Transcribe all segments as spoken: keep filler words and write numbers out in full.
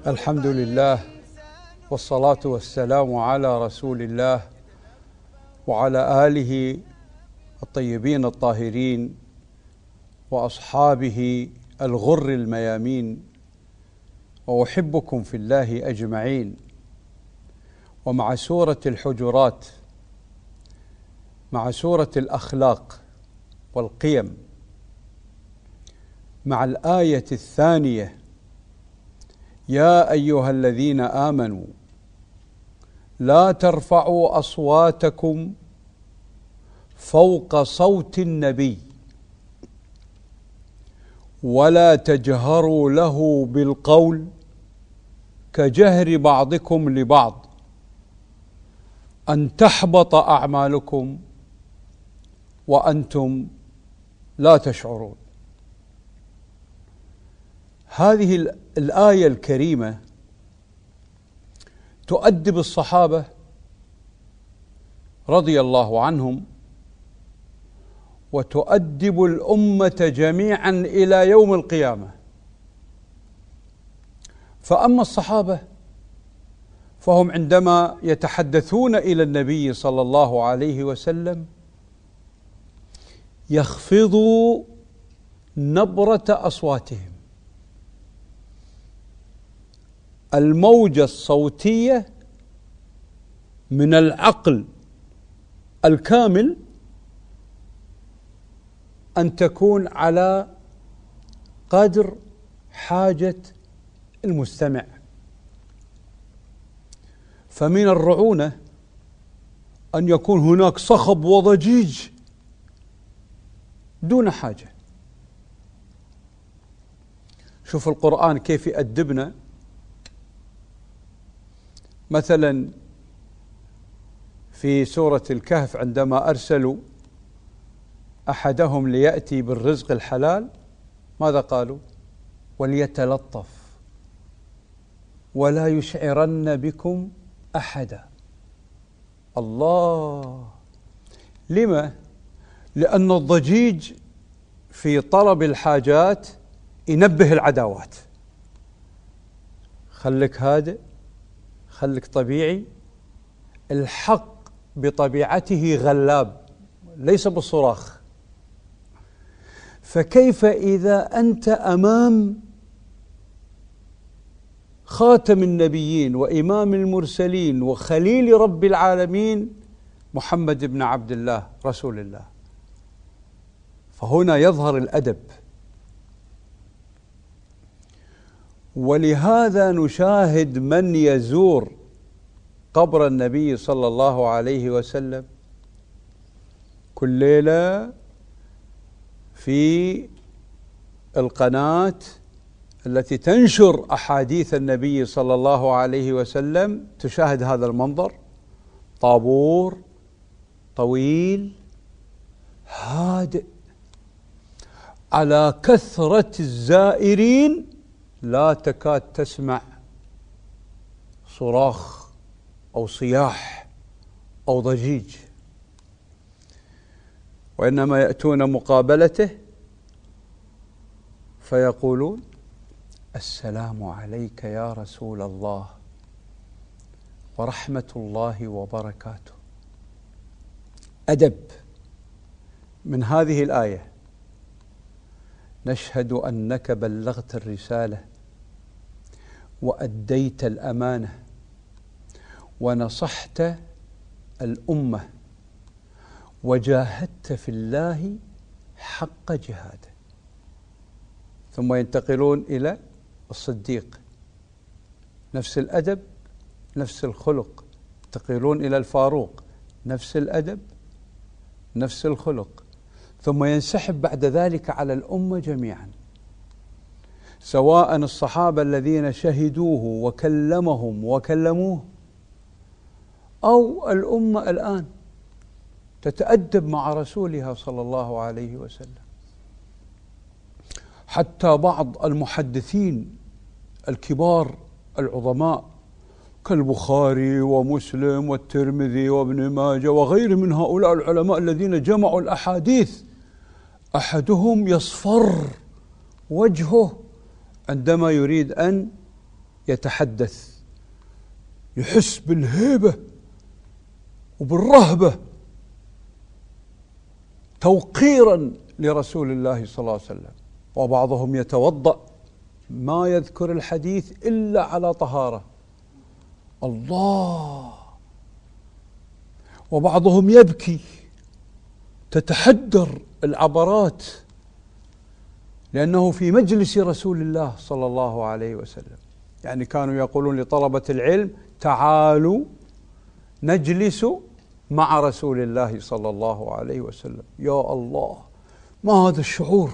الحمد لله والصلاة والسلام على رسول الله وعلى آله الطيبين الطاهرين وأصحابه الغر الميامين، وأحبكم في الله أجمعين. ومع سورة الحجرات، مع سورة الأخلاق والقيم، مع الآية الثانية: يا أيها الذين آمنوا لا ترفعوا أصواتكم فوق صوت النبي ولا تجهروا له بالقول كجهر بعضكم لبعض أن تحبط أعمالكم وأنتم لا تشعرون. هذه الآية الكريمة تؤدب الصحابة رضي الله عنهم، وتؤدب الأمة جميعا إلى يوم القيامة. فأما الصحابة فهم عندما يتحدثون إلى النبي صلى الله عليه وسلم يخفضوا نبرة أصواتهم، الموجة الصوتية من العقل الكامل أن تكون على قدر حاجة المستمع. فمن الرعونة أن يكون هناك صخب وضجيج دون حاجة. شوف القرآن كيف يأدبنا. مثلا في سورة الكهف عندما أرسلوا أحدهم ليأتي بالرزق الحلال ماذا قالوا؟ وليتلطف ولا يشعرن بكم أحدا. الله، لما؟ لأن الضجيج في طلب الحاجات ينبه العداوات. خلك هادئ، خلك طبيعي. الحق بطبيعته غلاب ليس بالصراخ. فكيف إذا أنت أمام خاتم النبيين وإمام المرسلين وخليل رب العالمين محمد بن عبد الله رسول الله؟ فهنا يظهر الأدب. ولهذا نشاهد من يزور قبر النبي صلى الله عليه وسلم كل ليلة في القناة التي تنشر أحاديث النبي صلى الله عليه وسلم، تشاهد هذا المنظر: طابور طويل هادئ على كثرة الزائرين، لا تكاد تسمع صراخ أو صياح أو ضجيج، وإنما يأتون مقابلته فيقولون: السلام عليك يا رسول الله ورحمة الله وبركاته. أدب. من هذه الآية نشهد أنك بلغت الرسالة وأديت الأمانة ونصحت الأمة وجاهدت في الله حق جهاده. ثم ينتقلون إلى الصديق، نفس الأدب نفس الخلق. ينتقلون إلى الفاروق، نفس الأدب نفس الخلق. ثم ينسحب بعد ذلك على الأمة جميعا، سواء الصحابة الذين شهدوه وكلمهم وكلموه، أو الأمة الآن تتأدب مع رسولها صلى الله عليه وسلم. حتى بعض المحدثين الكبار العظماء كالبخاري ومسلم والترمذي وابن ماجه وغير من هؤلاء العلماء الذين جمعوا الأحاديث، أحدهم يصفر وجهه عندما يريد أن يتحدث يحس بالهيبة وبالرهبة توقيرا لرسول الله صلى الله عليه وسلم. وبعضهم يتوضأ ما يذكر الحديث إلا على طهارة. الله. وبعضهم يبكي، تتحدر العبرات، لأنه في مجلس رسول الله صلى الله عليه وسلم. يعني كانوا يقولون لطلبة العلم: تعالوا نجلس مع رسول الله صلى الله عليه وسلم. يا الله، ما هذا الشعور،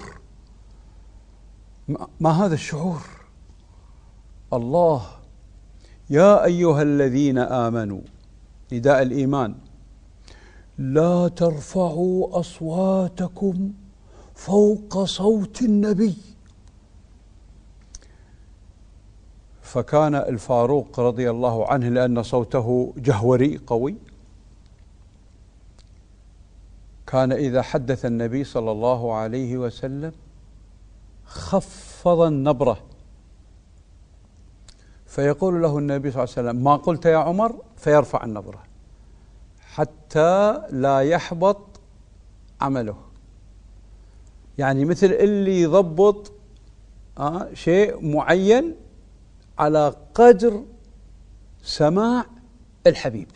ما هذا الشعور. الله. يا أيها الذين آمنوا، نداء الإيمان: لا ترفعوا أصواتكم فوق صوت النبي. فكان الفاروق رضي الله عنه لأن صوته جهوري قوي، كان إذا حدث النبي صلى الله عليه وسلم خفض النبرة، فيقول له النبي صلى الله عليه وسلم: ما قلت يا عمر؟ فيرفع النبرة حتى لا يحبط عمله. يعني مثل اللي يضبط آه شيء معين على قدر سماع الحبيب.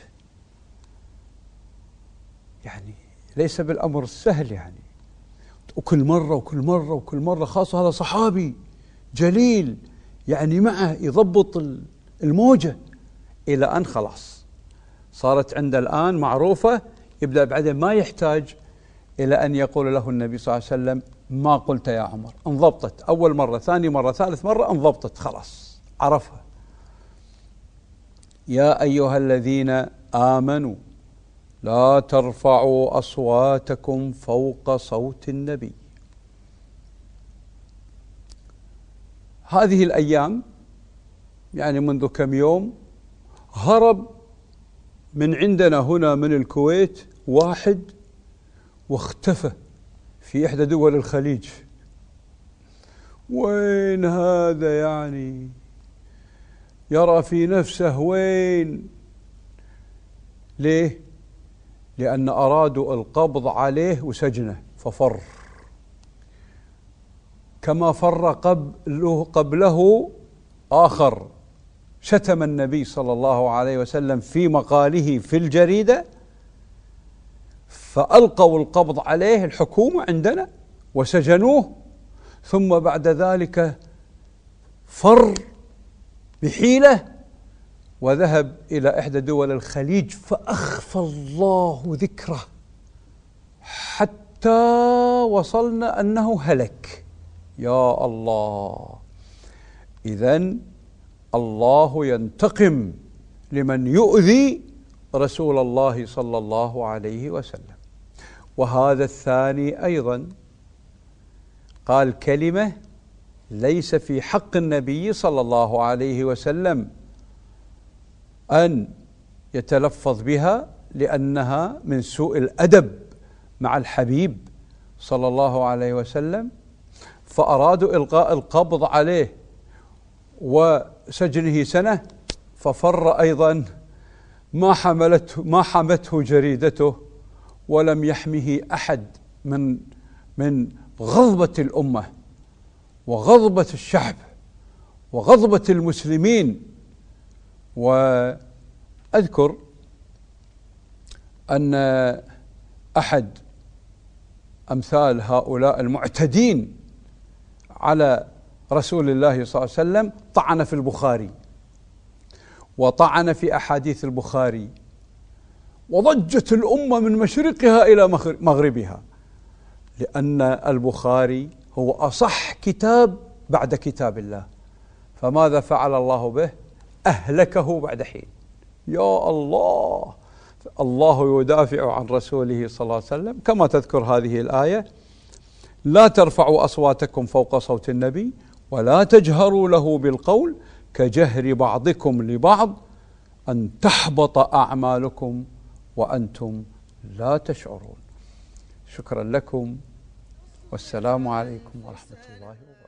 يعني ليس بالأمر السهل يعني، وكل مرة وكل مرة وكل مرة، خاصة هذا صحابي جليل يعني معه يضبط الموجة إلى أن خلاص صارت عنده الآن معروفة، يبدأ بعدين ما يحتاج إلى أن يقول له النبي صلى الله عليه وسلم: ما قلت يا عمر. انضبطت أول مرة، ثاني مرة، ثالث مرة، انضبطت خلاص، عرفها. يا أيها الذين آمنوا لا ترفعوا أصواتكم فوق صوت النبي. هذه الأيام يعني منذ كم يوم هرب من عندنا هنا من الكويت واحد واختفى في إحدى دول الخليج. وين هذا يعني؟ يرى في نفسه وين؟ ليه؟ لأن أرادوا القبض عليه وسجنه ففر، كما فر قبله, قبله آخر شتم النبي صلى الله عليه وسلم في مقاله في الجريدة، فألقوا القبض عليه الحكومة عندنا وسجنوه، ثم بعد ذلك فر بحيلة وذهب إلى إحدى دول الخليج، فأخفى الله ذكره حتى وصلنا أنه هلك. يا الله. إذن الله ينتقم لمن يؤذي رسول الله صلى الله عليه وسلم. وهذا الثاني أيضا قال كلمة ليس في حق النبي صلى الله عليه وسلم أن يتلفظ بها، لأنها من سوء الأدب مع الحبيب صلى الله عليه وسلم، فأرادوا إلقاء القبض عليه وسجنه سنة، ففر أيضا، ما حملته ما حمته جريدته ولم يحمه أحد من من غضبة الأمة وغضبة الشعب وغضبة المسلمين. وأذكر أن أحد أمثال هؤلاء المعتدين على رسول الله صلى الله عليه وسلم طعن في البخاري وطعن في أحاديث البخاري، وضجت الأمة من مشرقها إلى مغربها، لأن البخاري هو أصح كتاب بعد كتاب الله. فماذا فعل الله به؟ أهلكه بعد حين. يا الله. الله يدافع عن رسوله صلى الله عليه وسلم كما تذكر هذه الآية: لا ترفعوا أصواتكم فوق صوت النبي ولا تجهروا له بالقول كجهر بعضكم لبعض أن تحبط أعمالكم وأنتم لا تشعرون. شكرا لكم، والسلام عليكم ورحمة الله وبركاته.